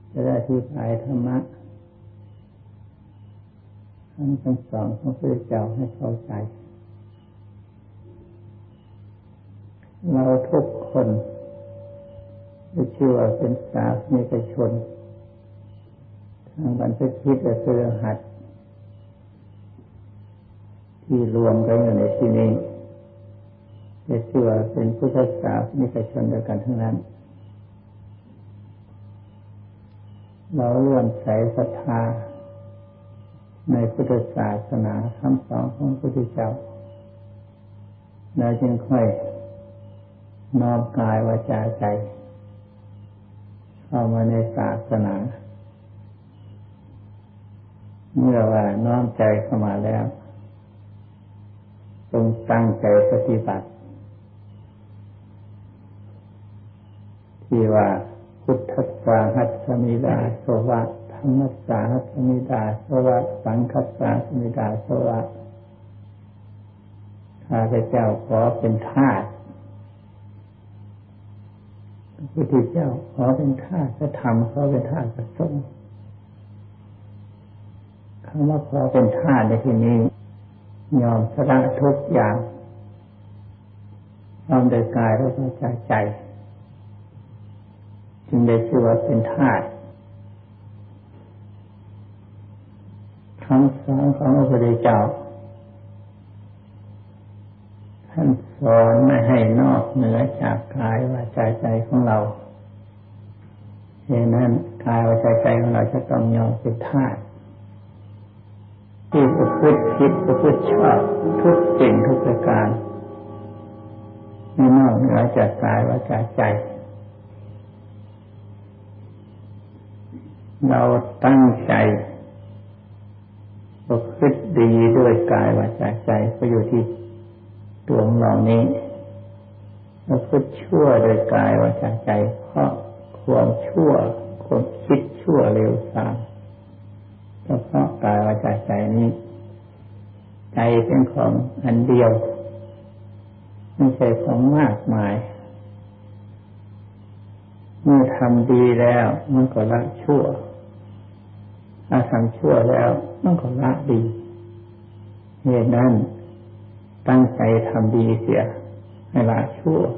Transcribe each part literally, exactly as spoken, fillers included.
จะได้อธิบายธรรมะคำสั่งสอนของพระเจ้าให้เข้าใจเราทุกคนได้ชื่อว่าเป็นศาสนิกชนทางบรรพชิตและคฤหัสถ์ที่รวมกันอยู่ในที่นี้ได้ชื่อว่าเป็นพุทธศาสนิกชนด้วยกันทั้งนั้นเราเลื่อมใสศรัทธาในพุทธศาสนาคำสอนของพระพุทธเจ้าเราจึงค่อยน้อมกายวาจาใจเข้ามาในศาสนาเมื่อว่าน้อมใจเข้ามาแล้วจงตั้งใจปฏิบัติที่ว่าพุทธัสสะหัสสมิดาโสวะธัมมัสสะหัสสมิดาโสวะสังฆัสสะหัสสมิดาโสวะข้าพเจ้าขอเป็นทาสพระพุทธเจ้าขอเป็นทาสพระธรรมขอเป็นทาสพระสงฆ์คำว่าขอเป็นทาสในที่นี้ยอมสละทุกอย่างยอมโดยกายและวาจาใจจึงได้ชื่อว่าเป็นทาสคำสอนของพระพุทธเจ้าท่านสอนไม่ให้นอกเหนือจากกายวาจาใจของเราเหตุนั้นกายวาจาใจของเราจะต้องยอมเป็นทาสที่ประพฤติผิดประพฤติชอบทุกสิ่งทุกประการไม่นอกเหนือจากกายวาจาใจเราตั้งใจประพฤติดีด้วยกายวาจาใจก็อยู่ที่ตัวของเรานี้ประพฤติชั่วโดยกายวาจาใจเพราะความชั่วความคิดชั่วเร็วทรามเพราะกายวาจาใจนี้ใจเป็นของอันเดียวไม่ใช่ของมากมายเมื่อทำดีแล้วมันก็ละชั่วถ้าทำชั่วแล้วมันก็ละดีเหตุนั้นตั้งใจทำดีเสียให้ละชั่ว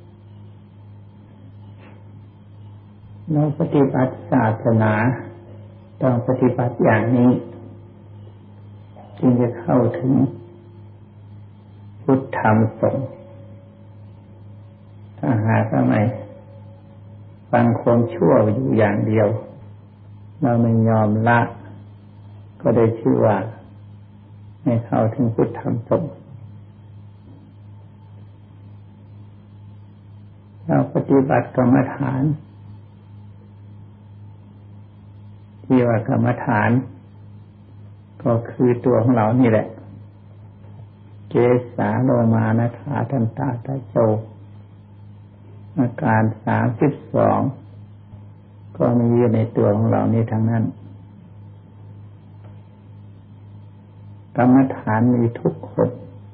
เราปฏิบัติศาสนาต้องปฏิบัติอย่างนี้จึงจะเข้าถึงพุทธธรรมสงฆ์ถ้าหากไม่ฟังความชั่วอยู่อย่างเดียวเราไม่ยอมละก็ได้ชื่อว่าไม่เข้าถึงพุทธธรรมสงฆ์เราปฏิบัติกรรมฐานที่ว่ากรรมฐานก็คือตัวของเรานี่แหละเกสาโลมานะขาทันตาตะโจอาการสามสิบสองก็มีอยู่ในตัวของเรานี่ทั้งนั้นกรรมฐานมีทุกคน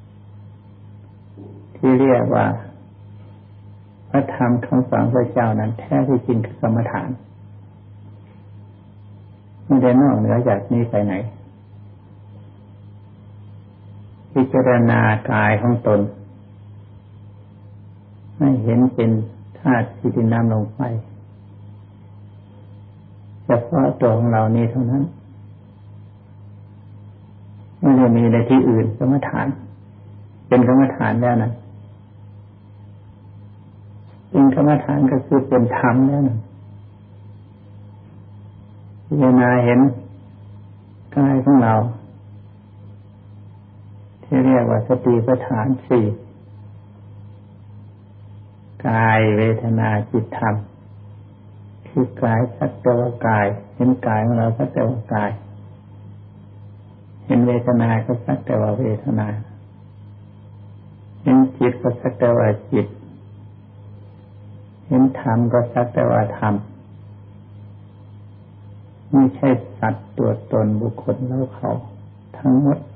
ที่เรียกว่าพระธรรมคำสอนพระเจ้านั้นแท้ที่จริงคือกรรมฐานไม่ได้นอกเหนือจากนี้ไปไหนพิจารณากายของตนให้เห็นเป็นธาตุที่ดินน้ำลมไฟเฉพาะตัวของเรานี้เท่านั้นไม่ได้มีในที่อื่นกรรมฐานเป็นกรรมฐานแล้วนะเป็นกรรมฐานก็คือเป็นธรรมแล้วนะพิจารณาเห็นกายของเราที่เรียกว่าสติปัฏฐานสี่กายเวทนาจิตธรรมคือกายสักแต่ว่ากายเห็นกายของเราสักแต่ว่ากายเห็นเวทนาก็สักแต่ว่าเวทนาเห็นจิตก็สักแต่ว่าจิตเห็นธรรมก็สักแต่ว่าธรรมไม่ใช่สัตว์ตัวตนบุคคลเราเขาทั้งหมด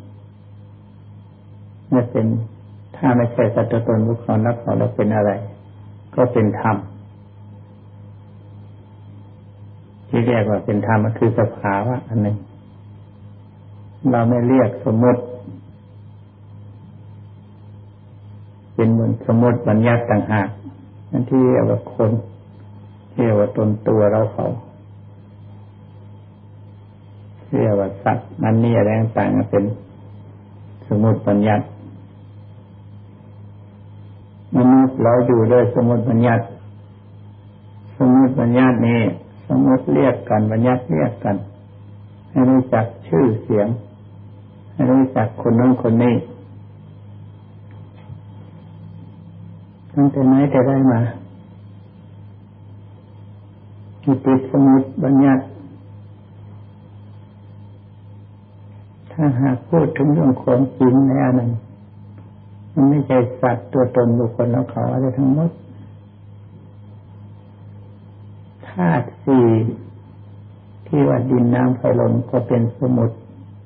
ไม่เป็นถ้าไม่ใช่สัตว์ตัวตนบุคคลเราเขาเราเป็นอะไรก็เป็นธรรม จิที่เรียกว่าเป็นธรรมมันคือสภาวะอันหนึ่งเราไม่เรียกสมมติเป็นเหมือนสมมติบัญญัติต่างหากนั่นที่เรียกว่าคนเรียกว่าตนตัวเราเขาเรียกว่าสัตว์นั่นนี่อะไรต่างๆเป็นสมมติบัญญัติมนุษย์เราอยู่ด้วยสมมติบัญญัติสมมติบัญญัตินี้สมมติเรียกกันบัญญัติเรียกกันให้รู้จักชื่อเสียงให้รู้จักคนนั้นคนนี้ตั้งแต่ไหนแต่ได้มาติดสมมติบัญญัติถ้าหากพูดถึงเรื่องความจริงในอันนั้นมันไม่ใช่สัตว์ตัวตนบุคคลแล้วเขาอะไรทั้งหมดธาตุสี่ที่ว่าดินน้ำไฟลมก็เป็นสมมุติ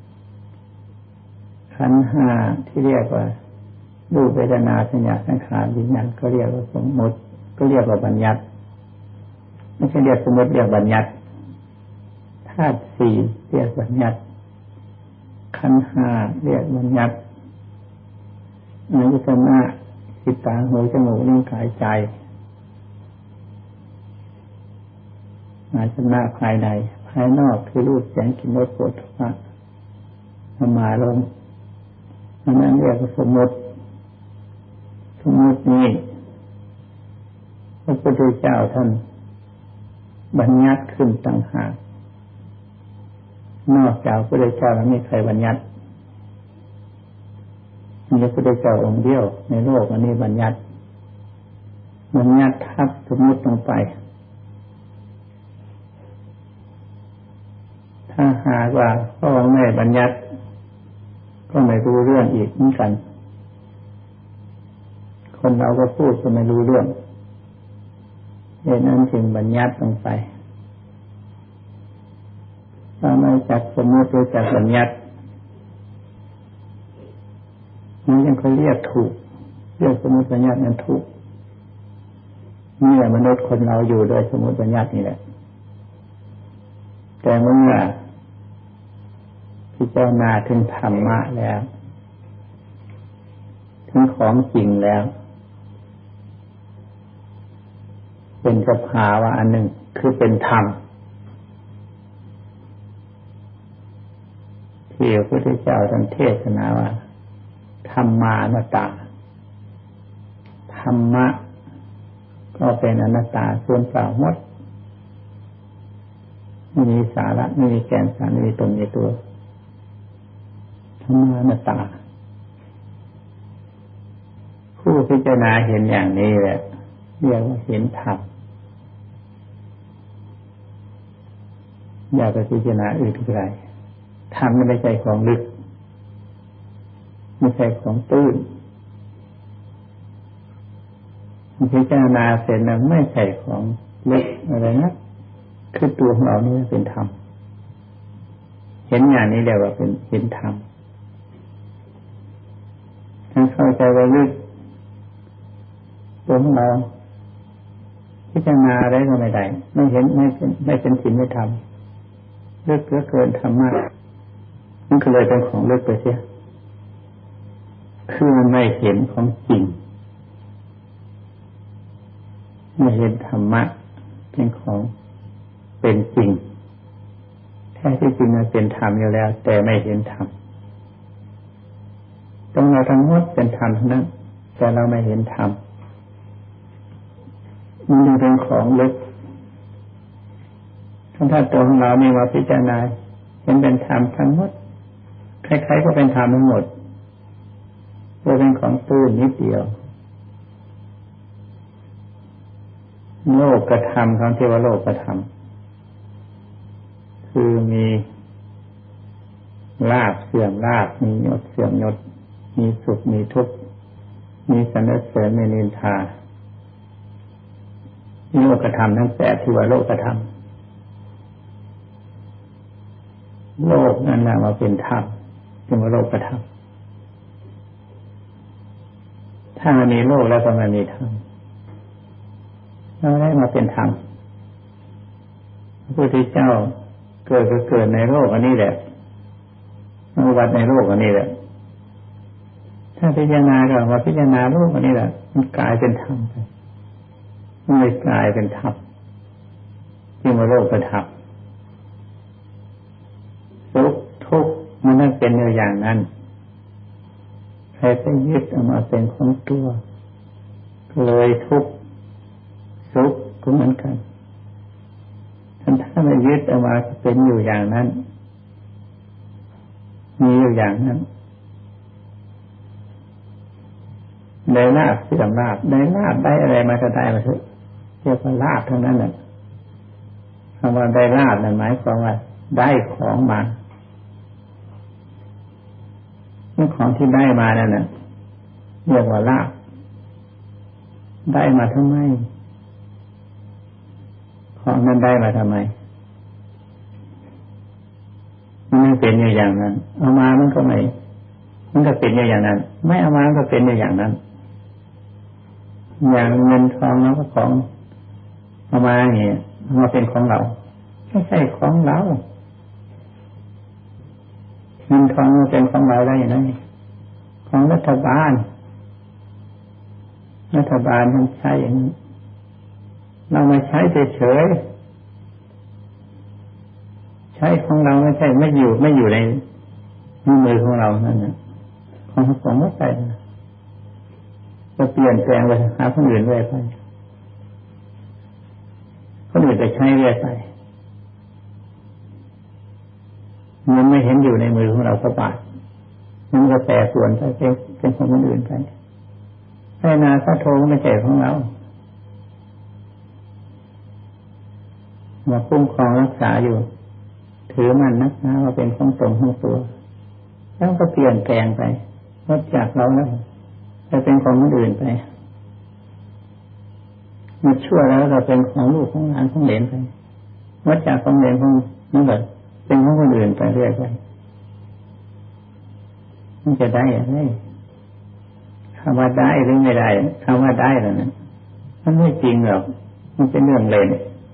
ขันธ์ห้าที่เรียกว่ารูปเวทนาสัญญาสังขารวิญญาณก็เรียกว่าสมมุติก็เรียกว่าบัญญัติไม่ใช่เรียกสมมุติเรียกบัญญัติธาตุสี่เรียกบัญญัติขันธ์ห้าเรียกบัญญัติอายตนะจิตตาหูจมูกลิ้นกายใจอายตนะภายในภายนอกคือรูปเสียงกลิ่นรสโผฏฐัพพะธรรมารมณ์อันนั้นเรียกว่าสมมติสมมตินี้พระพุทธเจ้าท่านบัญญัติขึ้นต่างหากนอกจากพระพุทธเจ้าแล้วไม่มีใครบัญญัติมีพระพุทธเจ้าองค์เดียวในโลกอันนี้บัญญัติบัญญัติทับสมมติลงไปถ้าหากว่าพ่อแม่บัญญัติก็ไม่รู้เรื่องอีกเหมือนกันคนเราก็พูดก็ไม่รู้เรื่องดังนั้นจึงบัญญัติลงไปถ้าไม่จักสมมติรู้จักบัญญัติมันยังเขาเรียกถูกเรียกสมมติบัญญัตินั้นถูกนี่แหละมนุษย์คนเราอยู่โดยสมมติบัญญัตินี่แหละแต่เมื่อพิจารณาถึงธรรมะแล้วถึงของจริงแล้วเป็นสภาวะอันหนึ่งคือเป็นธรรมที่พระพุทธเจ้าท่านเทศนาว่าธรรมานัตตาธรรมะก็เป็นอนัตตาส่วนเปล่าหมดไม่มีสาระไม่มีแก่นสารไม่มีตนในตัวธรรมานัตตาผู้พิจารณาเห็นอย่างนี้แหละเรียกว่าเห็นธรรมอย่าไปพิจารณาอื่นใดธรรมไม่ใช่ของลึกไม่ใช่ของตื้นพิจารณาเสร็จแล้วไม่ใช่ของลึกอะไรนะคือตัวของเรานี่เป็นธรรมเห็นอย่างนี้เรียกว่าเป็นเห็นธรรมถ้าเข้าใจว่าลึกตัวของเราพิจารณาอะไรก็ไม่ได้ไม่เห็นไม่เป็นไม่เป็นศีลไม่ธรรมลึกเหลือเกินธรรมะมันก็เลยเป็นของลึกไปเสียคือมันไม่เห็นของจริงไม่เห็นธรรมะเป็นของเป็นจริงแท้ที่จริงมันเป็นธรรมอยู่แล้วแต่ไม่เห็นธรรมตรงเราทั้งหมดเป็นธรรมทั้งนั้นแต่เราไม่เห็นธรรมมันยังเป็นของลึกถ้าตัวของเรามีมาพิจารณาเห็นเป็นธรรมทั้งหมดใครๆก็เป็นธรรมทั้งหมดตัวเป็นของตื้นนิดเดียวโลกกระทำคำที่ว่าโลกกระทำคือมีลาภเสื่อมลาภมียศเสื่อมยศมีสุขมีทุกข์มีสรรเสริญมีนินทาโลกกระทำทั้งแปดที่ว่าโลกกระทำโลกนั้นน่ะมาเป็นธรรมจึงว่าโลกกระทำถ้ามีโลกแล้วก็ไม่มีธรรมเราได้มาเป็นธรรมพระพุทธเจ้าเกิดก็เกิดในโลกอันนี้แหละอุบัติในโลกอันนี้แหละถ้าพิจารณาก็ว่าพิจารณาโลกอันนี้แหละมันกลายเป็นธรรมไปมันเลยกลายเป็นธรรมที่มาโลกเป็นธรรมสุขทุกข์มันนั่นเป็นอย่างนั้นใครไปยึดเอามาเป็นของตัวเลยทุกข์สุขก็เหมือนกันถ้าไม่ยึดเอามาเป็นอยู่อย่างนั้นมีอยู่อย่างนั้นได้ลาภเสื่อมลาภได้ลาภได้อะไรมาก็ได้มาเถอะเรียกว่าลาภทั้งนั้นแหละคำว่าได้ลาภนั่นหมายความว่าได้ของมาเมื่อของที่ได้มานั่นน่ะเรียกว่าลาภได้มาทำไมของนั้นได้มาทำไมมันไม่เป็นอย่างนั้นเอามามันก็ไม่มันก็เป็นอย่างนั้นไม่เอามาก็เป็นอย่างนั้นอย่างเงินทองแล้วก็ของเอามาเนี่ยมาเป็นของเราไม่ใช่ของเราเงินทองมันเป็นของเราได้อย่างไรของรัฐบาลรัฐบาลมันใช้อย่างนี้เราไม่ใช้เฉยๆใช้ของเราไม่ใช่ไม่อยู่ไม่อยู่ในมือของเรานั่นน่ะของของไม่ใช่จะเปลี่ยนแปลงไปหาคนอื่นเรื่อยไปคนอื่นไปใช้เรื่อยไปมันไม่เห็นอยู่ในมือของเราสักบาทมันก็แปรปรวนไปเป็นเป็นของคนอื่นไปให้นาพระโทไม่ใช่ของเรามาคุ้มครองรักษาอยู่ถือมันนักหนาว่าเป็นของตนของตัวแล้วก็เปลี่ยนแปลงไปลดจากเราแล้วไปเป็นของคนอื่นไปมันชั่วแล้วเราเป็นของลูกของหลานของเหลนไปลดจากของเหลนของนั่นแหละเป็นของคนอื่นไปเรื่อยไปมันจะได้อะไรคำว่าได้หรือไม่ได้คำว่าได้แล้วนะมันไม่จริงหรอกมันเป็นเรื่องเล่น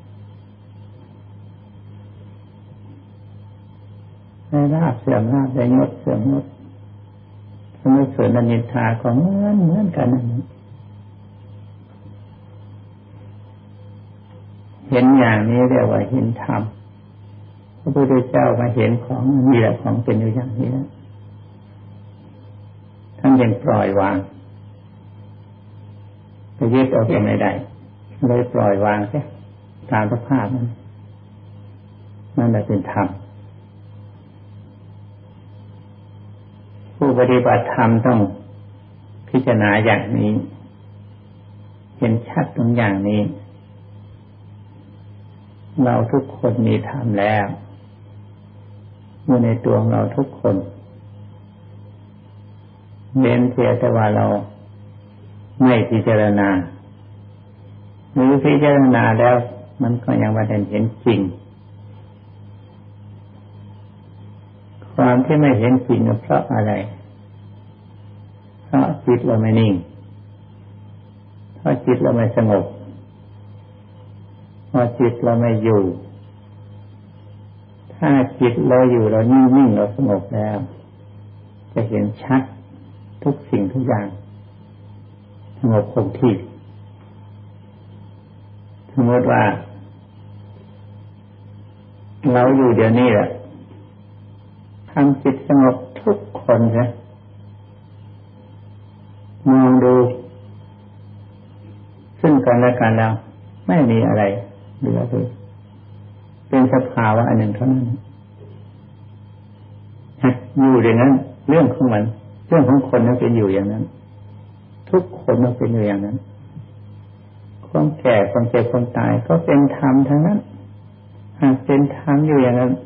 ได้ลาภเสื่อมลาภได้ยศเสื่อมยศสมมติเสริญนินทาของเหมือนเหมือนกันนั่นเห็นอย่างนี้เรียกว่าเห็นธรรมพระพุทธเจ้ามาเห็นของนี่แหละของเป็นอยู่อย่างนี้แล้วท่านยังปล่อยวางจะยึดเอาเป็นไม่ได้เลยปล่อยวางใช่ตามสภาพนั้นนั่นแหละเป็นธรรมผู้ปฏิบัติธรรมต้องพิจารณาอย่างนี้เห็นชัดตรงอย่างนี้เราทุกคนมีธรรมแล้วอยู่ในตัวของเราทุกคนเว้นเสียแต่ว่าเราไม่พิจารณาหรือพิจารณาแล้วมันก็ยังไม่ได้เห็นจริงความที่ไม่เห็นจริงเพราะอะไรเพราะจิตเราไม่นิ่งเพราะจิตเราไม่สงบเพราะจิตเราไม่อยู่ถ้าจิตเราอยู่เรานิ่งๆเราสงบแล้วจะเห็นชัดทุกสิ่งทุกอย่างสงบคงที่สมมติว่าเราอยู่เดี๋ยวนี้แหละทำจิตสงบทุกคนนะมองดูซึ่งกันและกันแล้วไม่มีอะไรเหลือเลยเป็นสภาวะอันหนึ่งเท่านั้นอยู่อย่างนั้นเรื่องของมันเรื่องของคนนั้นเป็นอยู่อย่างนั้นทุกคนมันเป็นอยู่อย่างนั้นความแก่ความเจ็บความตายก็เป็นธรรมทั้งนั้นหากเป็นธรรมอยู่อย่างนั้น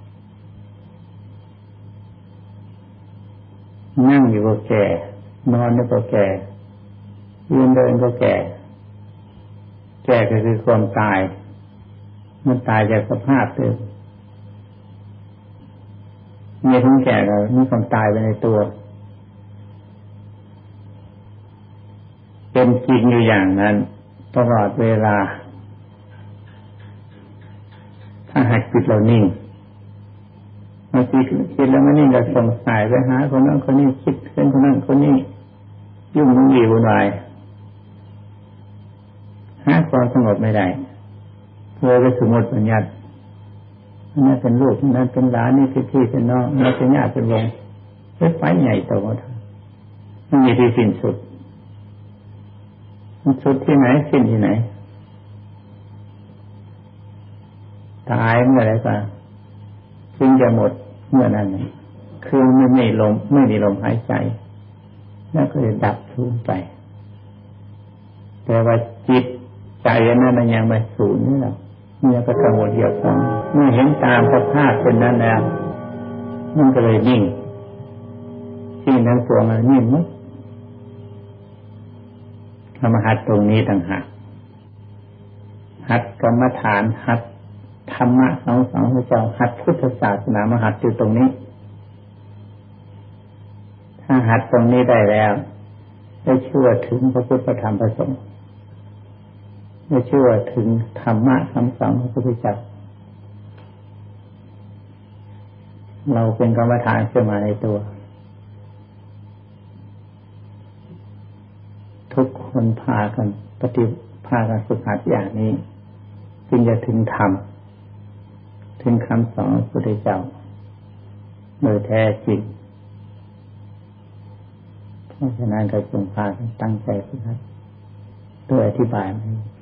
นั่งอยู่ก็แก่นอนอยู่ก็แก่ยืนเดินก็แก่แก่ก็คือความตายมันตายจากสภาพเดิมมีทั้งแก่แล้วมีความตายไปในตัวเป็นจริงอยู่อย่างนั้นตลอดเวลาจิตเรานิ่งเมื่อจิตคิดแล้วมันนิ่งก็ส่งสายไปหาคนนั้นคนนี้คิดเป็นคนนั้นคนนี้ยุ่งวุ่นวุ่นวายหาความสงบไม่ได้เพื่อไปสมมติปัญญานั่นเป็นลูกนั่นเป็นหลานนี่เป็นพี่เป็นน้องนั่นเป็นญาติเป็นวงไปไปใหญ่โตมันมีที่สิ้นสุดมันสุดที่ไหนสิ้นที่ไหนตายเมื่อไรก็จึงจะหมดเมื่อนั้นคือไม่มีลมไม่มีลมหายใจนั่นก็จะดับสูญไปแต่ว่าจิตใจนั้นมันยังไม่สูญนี่หรอกเนี่ยก็กังวลเกี่ยวกับเมื่อเห็นตามสภาพเป็นนั้นแล้วมันก็เลยนิ่งที่นั้นตัวมันนิ่งมั้งทำหัดตรงนี้ต่างหากหัดกรรมฐานหัดธรรมะของสองพระเจ้าหัดพุทธศาสนามาหัดอยู่ตรงนี้ถ้าหัดตรงนี้ได้แล้วได้เชื่อถึงพระพุทธธรรมพระสงฆ์ได้เชื่อถึงธรรมะคำสอนของพระพุทธเจ้าเราเป็นกรรมฐานขึ้นมาในตัวทุกคนพากันปฏิพากันฝึกหัดอย่างนี้จึงจะถึงธรรมถึงคำสอนของพระพุทธเจ้าโดยแท้จริงเพราะฉะนั้นก็จงพากันตั้งใจฝึกหัดโดยอธิบาย